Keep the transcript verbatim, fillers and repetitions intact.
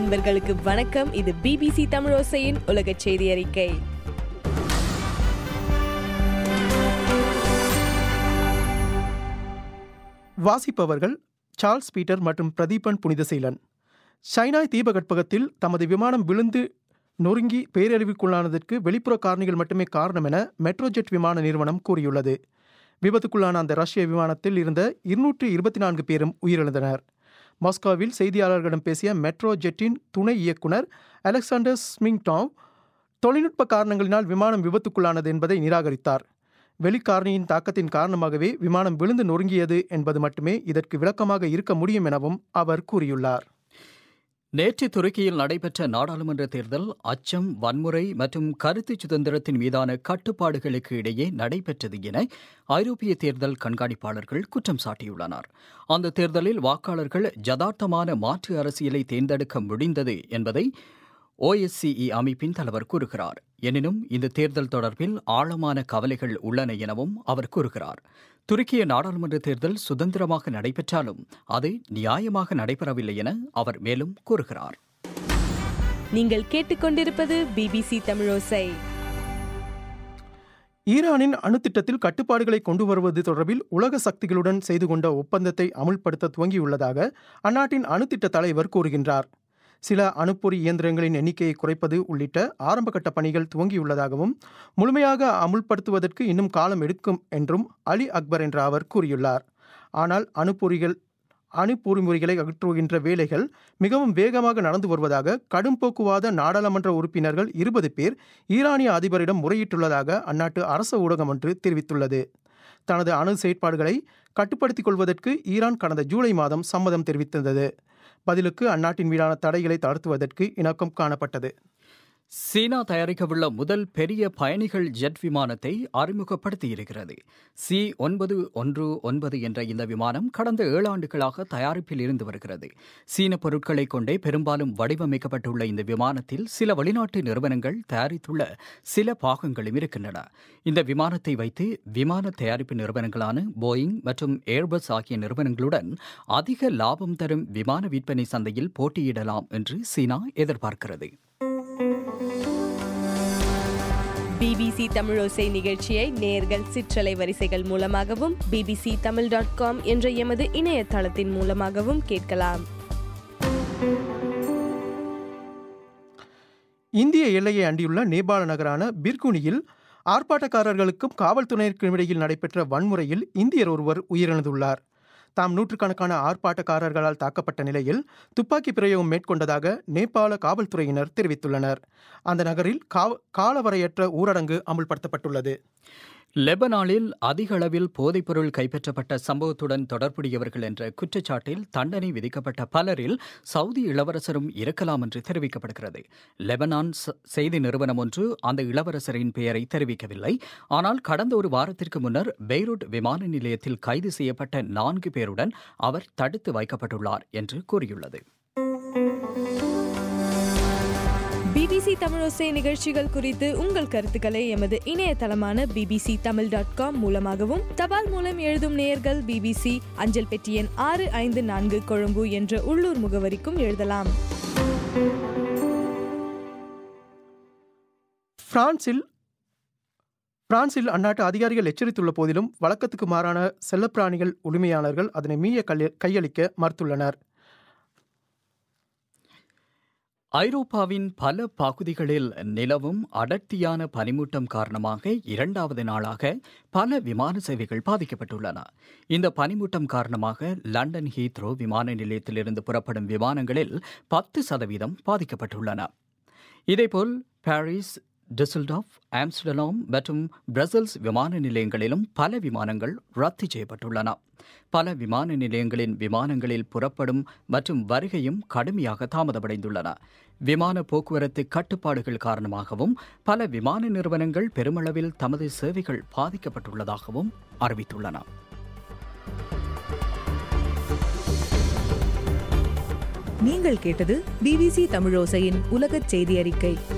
நண்பர்களுக்கு வணக்கம். இது பிபிசி தமிழோசையின் உலக செய்தி அறிக்கை. வாசிப்பவர்கள் சார்ல்ஸ் பீட்டர் மற்றும் பிரதீபன் புனிதசீலன். ஷைனாய் தீபகற்பகத்தில் தமது விமானம் விழுந்து நொறுங்கி பேரழிவுக்குள்ளானதற்கு வெளிப்புற காரணிகள் மட்டுமே காரணம் என மெட்ரோஜெட் விமான நிறுவனம் கூறியுள்ளது. விபத்துக்குள்ளான அந்த ரஷ்ய விமானத்தில் இருந்த இருநூற்றி இருபத்தி நான்கு பேரும் உயிரிழந்தனர். மாஸ்கோவில் செய்தியாளர்களிடம் பேசிய மெட்ரோ ஜெட்டின் துணை இயக்குனர் அலெக்சாண்டர் ஸ்மிங்டாவ் தொழில்நுட்ப காரணங்களினால் விமானம் விபத்துக்குள்ளானது என்பதை நிராகரித்தார். வெளிக்காரணியின் தாக்கத்தின் காரணமாகவே விமானம் விழுந்து நொறுங்கியது என்பது மட்டுமே இதற்கு விளக்கமாக இருக்க முடியும் எனவும் அவர் கூறியுள்ளார். நேற்று துருக்கியில் நடைபெற்ற நாடாளுமன்ற தேர்தல் அச்சம், வன்முறை மற்றும் கருத்து சுதந்திரத்தின் மீதான கட்டுப்பாடுகளுக்கு இடையே நடைபெற்றது என ஐரோப்பிய தேர்தல் கண்காணிப்பாளர்கள் குற்றம் சாட்டியுள்ளனர். அந்த தேர்தலில் வாக்காளர்கள் யதார்த்தமான மாற்று அரசியலை தேர்ந்தெடுக்க முடிந்தது என்பதை ஓஎஸ்சிஇ அமைப்பின் தலைவர் கூறுகிறார். எனினும் இந்த தேர்தல் தொடர்பில் ஆழமான கவலைகள் உள்ளன எனவும் அவர் கூறுகிறார். துருக்கிய நாடாளுமன்ற தேர்தல் சுதந்திரமாக நடைபெற்றாலும் அது நியாயமாக நடைபெறவில்லை என அவர் மேலும் கூறுகிறார். நீங்கள் கேட்டுக்கொண்டிருப்பது பிபிசி தமிழோசை. ஈரானின் அணுத்திட்டத்தில் கட்டுப்பாடுகளை கொண்டு வருவது தொடர்பில் உலக சக்திகளுடன் செய்து கொண்ட ஒப்பந்தத்தை அமுல்படுத்த துவங்கியுள்ளதாக அந்நாட்டின் அணுத்திட்ட தலைவர் கூறுகின்றார். சில அணுப்பொறி இயந்திரங்களின் எண்ணிக்கையை குறைப்பது உள்ளிட்ட ஆரம்பகட்ட பணிகள் துவங்கியுள்ளதாகவும் முழுமையாக அமுல்படுத்துவதற்கு இன்னும் காலம் எடுக்கும் என்றும் அலி அக்பர் என்ற அவர் கூறியுள்ளார். ஆனால் அணுப்பொறிகள் அணுப்பொறிமுறைகளை அகற்றுகின்ற வேலைகள் மிகவும் வேகமாக நடந்து வருவதாக கடும் போக்குவாத நாடாளுமன்ற உறுப்பினர்கள் இருபது பேர் ஈரானிய அதிபரிடம் முறையிட்டுள்ளதாக அந்நாட்டு அரச ஊடகம் ஒன்று தெரிவித்துள்ளது. தனது அணு செயற்பாடுகளை கட்டுப்படுத்திக் கொள்வதற்கு ஈரான் கடந்த ஜூலை மாதம் சம்மதம் தெரிவித்தது. பதிலுக்கு அந்நாட்டின் மீதான தடைகளை தளர்த்துவதற்கு இணக்கம் காணப்பட்டது. சீனா தயாரிக்கவுள்ள முதல் பெரிய பயணிகள் ஜெட் விமானத்தை அறிமுகப்படுத்தியிருக்கிறது. சி ஒன்பது ஒன்று ஒன்பது என்ற இந்த விமானம் கடந்த ஏழு ஆண்டுகளாக தயாரிப்பில் இருந்து வருகிறது. சீன பொருட்களை கொண்டே பெரும்பாலும் வடிவமைக்கப்பட்டுள்ள இந்த விமானத்தில் சில வெளிநாட்டு நிறுவனங்கள் தயாரித்துள்ள சில பாகங்களும் இருக்கின்றன. இந்த விமானத்தை வைத்து விமான தயாரிப்பு நிறுவனங்களான போயிங் மற்றும் ஏர்பஸ் ஆகிய நிறுவனங்களுடன் அதிக லாபம் தரும் விமான விற்பனை சந்தையில் போட்டியிடலாம் என்று சீனா எதிர்பார்க்கிறது. பிபிசி தமிழோசை நிகழ்ச்சியை நேயர்கள் சிற்றலை வரிசைகள் மூலமாகவும் பிபிசி தமிழ் டாட் காம் என்ற எமது இணையதளத்தின் மூலமாகவும் கேட்கலாம். இந்திய எல்லையை அண்டியுள்ள நேபாள நகரான பிர்குனியில் ஆர்ப்பாட்டக்காரர்களுக்கும் காவல்துறையினருக்கும் இடையில் நடைபெற்ற வன்முறையில் இந்தியர் ஒருவர் உயிரிழந்துள்ளார். தாம் நூற்றுக்கணக்கான ஆர்ப்பாட்டக்காரர்களால் தாக்கப்பட்ட நிலையில் துப்பாக்கி பிரயோகம் மேற்கொண்டதாக நேபாள காவல்துறையினர் தெரிவித்துள்ளனர். அந்த நகரில் காலவரையற்ற ஊரடங்கு அமுல்படுத்தப்பட்டுள்ளது. லெபனானில் அதிக அளவில் போதைப்பொருள் கைப்பற்றப்பட்ட சம்பவத்துடன் தொடர்புடையவர்கள் என்ற குற்றச்சாட்டில் தண்டனை விதிக்கப்பட்ட பலரில் சவுதி இளவரசரும் இருக்கலாம் என்று தெரிவிக்கப்படுகிறது. லெபனான் செய்தி நிறுவனம் ஒன்று அந்த இளவரசரின் பெயரை தெரிவிக்கவில்லை. ஆனால் கடந்த ஒரு வாரத்திற்கு முன்னர் பெய்ரூட் விமான நிலையத்தில் கைது செய்யப்பட்ட நான்கு பேருடன் அவர் தடுத்து வைக்கப்பட்டுள்ளார் என்று கூறியுள்ளது. பிபிசி தமிழோசை நிகழ்ச்சிகள் குறித்து உங்கள் கருத்துக்களை எமது இணையதளமான பிபிசி தமிழ் டாட் காம் மூலமாகவும் தபால் மூலம் எழுதும் நேயர்கள் பிபிசி அஞ்சல் பெட்டி எண் ஆறு ஐந்து நான்கு கொழும்பு என்ற உள்ளூர் முகவரிக்கும் எழுதலாம். பிரான்சில் பிரான்சில் அந்நாட்டு அதிகாரிகள் எச்சரித்துள்ள போதிலும் வழக்கத்துக்கு மாறான செல்லப்பிராணிகள் உரிமையாளர்கள் அதனை மீய கையளிக்க மறுத்துள்ளனர். ஐரோப்பாவின் பல பகுதிகளில் நிலவும் அடர்த்தியான பனிமூட்டம் காரணமாக இரண்டாவது நாளாக பல விமான சேவைகள் பாதிக்கப்பட்டுள்ளன. இந்த பனிமூட்டம் காரணமாக லண்டன் ஹீத்ரோ விமான நிலையத்திலிருந்து புறப்படும் விமானங்களில் பத்து சதவீதம் பாதிக்கப்பட்டுள்ளன. இதேபோல் பாரிஸ், டிசல்டாஃப், ஆம்ஸ்டர்டாம் மற்றும் பிரசல்ஸ் விமான நிலையங்களிலும் பல விமானங்கள் ரத்து செய்யப்பட்டுள்ளன. பல விமான நிலையங்களின் விமானங்களில் புறப்படும் மற்றும் வருகையும் கடுமையாக தாமதமடைந்துள்ளன. விமான போக்குவரத்து கட்டுப்பாடுகள் காரணமாகவும் பல விமான நிறுவனங்கள் பெருமளவில் தமது சேவைகள் பாதிக்கப்பட்டுள்ளதாகவும் அறிவித்துள்ளன. நீங்கள் கேட்டது பிபிசி தமிழோசையின் உலகச் செய்தி அறிக்கை.